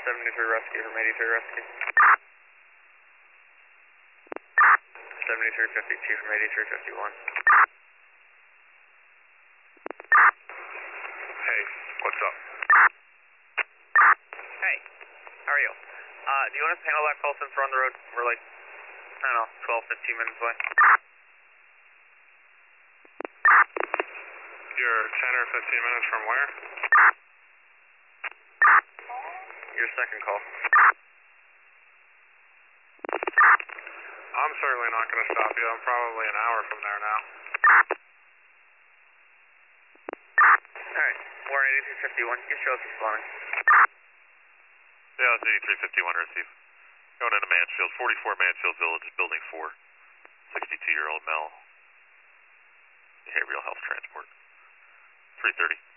73 rescue from 83 rescue. 7352 from 8351. Hey, what's up? Hey, how are you? Do you want us to handle that call since we're on the road? We're like, I don't know, 12, 15 minutes away. You're 10 or 15 minutes from where? Your second call. I'm certainly not going to stop you. I'm probably an hour from there now. Alright, we're in 8351. You show us responding. Yeah, it's 8351 receive. Going into Mansfield, 44 Mansfield Village, building 4. 62-year-old male. Behavioral health transport. 330.